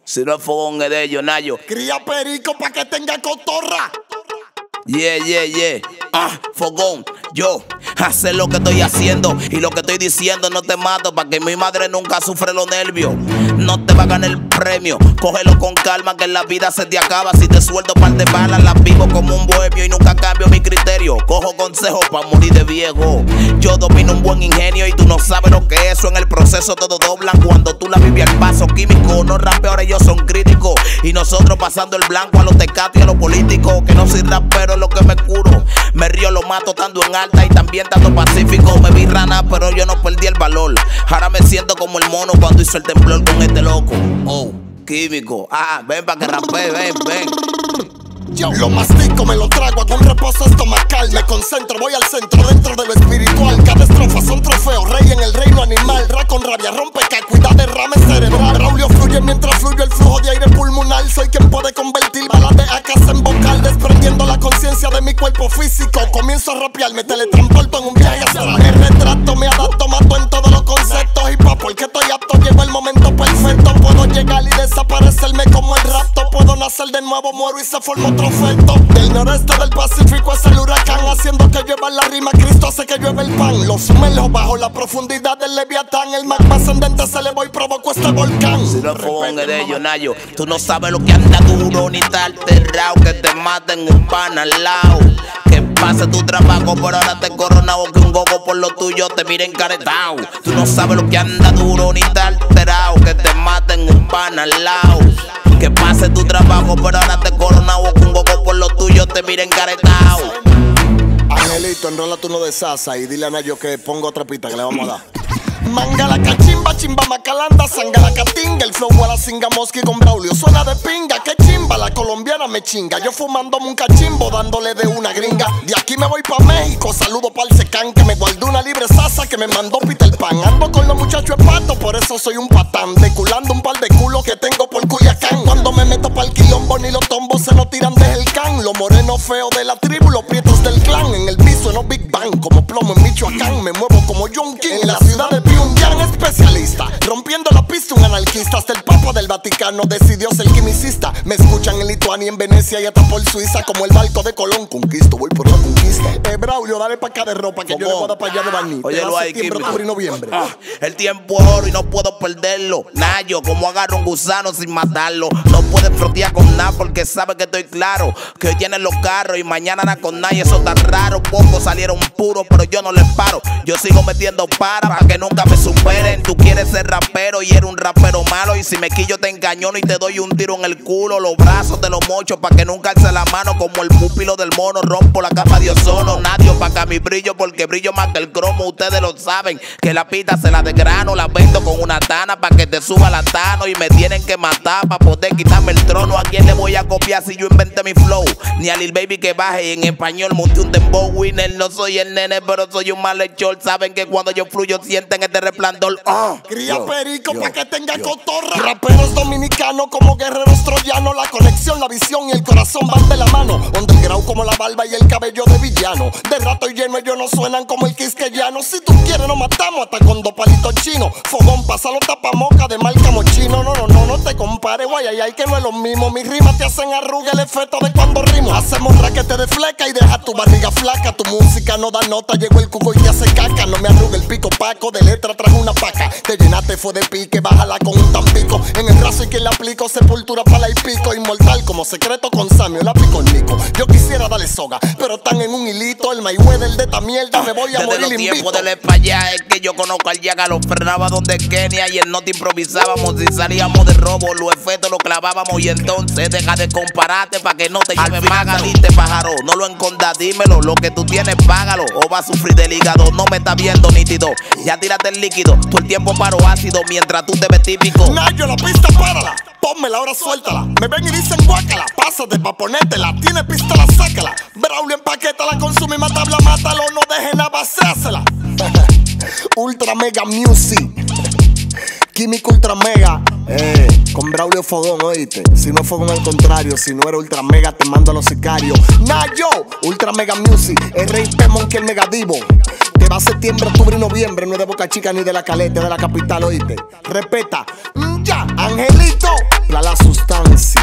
Si no es fogón es de ellos, Nayo. Cría perico pa' que tenga cotorra. Yeah. Fogón, yo hacer lo que estoy haciendo y lo que estoy diciendo no te mato, pa' que mi madre nunca sufre los nervios. No te va a ganar el premio, cógelo con calma que en la vida se te acaba. Si te suelto par de balas, las vivo como un bohemio y nunca cambio mi criterio. Cojo consejos pa' morir de viejo. Yo domino un buen ingenio y tú no sabes lo que es eso. En el proceso todo doblan cuando tú la vives al paso químico. No rapeadores, ellos son críticos y nosotros pasando el blanco a los tecatos y a los políticos. Que no soy rapero, es lo que me curo. Me río, lo mato estando en alta y también estando pacífico. Me vi rana, pero yo no perdí el valor. Ahora me siento como el mono cuando hizo el temblor con este loco. Oh, químico. Ven pa' que rapee, ven. Yo lo mastico, me lo trago, hago un reposo estomacal. Me concentro, voy al centro, dentro de lo espiritual. Cada estrofa son trofeos, rey en el reino animal. Ra con rabia, rompe cacuidad, derrame cerebral. Braulio fluye mientras fluye el flujo de aire pulmonar. Soy quien puede convertir balas de acas en vocal, desprendiendo la conciencia de mi cuerpo físico. Comienzo a rapear, me teletransporto en un viaje astral. Me retrato, me adapto, mato en todos los conceptos. Hip hop, porque estoy apto, llegó el momento perfecto. Puedo llegar y desaparecerme como el rapto. Puedo nacer de nuevo, muero y se forma otro feto. Del noreste del Pacífico es el huracán, haciendo que llueva la rima. Cristo hace que llueva el pan. Lo sumerjo bajo la profundidad del Leviatán. El magma ascendente se elevó y provocó este volcán. Si no es fogón es de ellos, Nayo. Tú no sabes lo que anda duro ni está alterado. Que te maten un pan al lado. Que pase tu trabajo, pero ahora te coronado. Que un gogo por lo tuyo te mire encaretado. Tú no sabes lo que anda duro ni está alterado. Que te maten un pan al lado. Que pase tu trabajo, pero ahora te coronado. Que un gogo por lo tuyo te mire encaretado. Angelito, enrola tú uno de Sasa y dile a Nayo que ponga otra pista que le vamos a dar. Mangala cachimba, chimba macalanda, sangala catinga. El flow a la singa mosqui con Braulio suena de pinga. Que chimba, la colombiana me chinga. Yo fumándome un cachimbo dándole de una gringa. De aquí me voy pa' México, saludo pa'l secán. Que me guardó una libre Sasa que me mandó Peter Pan. Ando con los muchachos de pato, por eso soy un patán. Deculando un par de culos que tengo por Culiacán. Cuando me meto pa'l quilombo ni los tombos se nos tiran desde el can. Los morenos feos de la tribu, los prietos del clan. En el piso no Big Bang, como plomo en Michoacán. Me muevo como John King en la ciudad de Pyongyang, especialista, rompiendo la pista, un anarquista. Hasta el Papa del Vaticano decidió ser quimicista. Me escuchan en Lituania, en Venecia y hasta por Suiza. Como el barco de Colón, conquisto, voy por la conquista. Braulio, dale pa' acá de ropa que yo le voy a dar pa' allá de barniz. Óyelo ahí, septiembre, octubre y noviembre. El tiempo es oro y no puedo perderlo. Nayo, como agarro un gusano sin matarlo. No puedes frotear con nada porque sabe que estoy claro. Que hoy tienen los carros y mañana nada con nadie. Eso está raro, pocos salieron puros, pero yo no les paro. Yo sigo metiendo para que nunca me superen. Tú quieres ser rapero y eres un rapero malo. Y si me quillo te engañono y te doy un tiro en el culo. Los brazos te los mocho pa' que nunca alce la mano. Como el pupilo del mono, rompo la capa de ozono. Nadie pa' acá mi brillo porque brillo más que el cromo. Ustedes lo saben, que la pita se la desgrano. La vendo con una tana pa' que te suba la tano. Y me tienen que matar pa' poder quitarme el trono. ¿A quién le voy a copiar si yo inventé mi flow? Ni a Lil Baby que baje y en español monte un dembow winner. No soy el nene pero soy un malhechor. Saben que cuando yo fluyo sienten este resplandor. Cría perico pa' que tenga cotorra. Raperos dominicanos como guerreros troyanos. La conexión, la visión y el corazón van de la mano. Underground como la barba y el cabello de villano. De rato y lleno ellos no suenan como el quisqueyano. Si tú quieres nos matamos hasta con 2 palitos chinos. Fogón, pásalo tapamoca de marca mochino. No te compares, guay, que no es lo mismo. Mis rimas te hacen arruga el efecto de cuando rimo. Hacemos raquete de fleca y deja tu barriga flaca. Tu música no da nota, llegó el cuco y te hace caca. No me arruga el pico paco, de letra trajo una paca. Te llenaste fue de pique, bájala con un tampico. En el raso y quien la aplico, sepultura pala y pico. Inmortal como secreto con Samio, la pico Nico. Yo quisiera darle soga, pero están en un hilito. El Mayweather de esta mierda, me voy a morir los invito. tiempos del pa' allá es que yo conozco al Yaga. Lo frenaba donde Kenia y el no te improvisábamos. Si salíamos de robo, los efectos los clavábamos. Y entonces deja de compararte pa' que no te llame paga. Diste pájaro, no lo encondas, dímelo. Lo que tú tienes, págalo o vas a sufrir del hígado. No me está viendo nítido, ya tírate el líquido. Tú el tiempo paro ácido mientras tú te ves típico. Nayo, la pista párala, pónmela ahora suéltala. Me ven y dicen guácala, pásate pa' ponértela. Tiene pistola, sácala. Braulio empaquétala, consume y tabla, mátalo. No deje nada, vaciásela. Ultra Mega Music, Químico Ultra Mega, con Braulio Fogón, oíste. Si no Fogón al contrario, si no eres Ultra Mega te mando a los sicarios. Nayo, Ultra Mega Music, R.I.P. Monkey el Mega Divo. Te va septiembre, octubre y noviembre. No es de Boca Chica ni de la Caleta, de la capital, oíste. Respeta, ya, Angelito. la sustancia.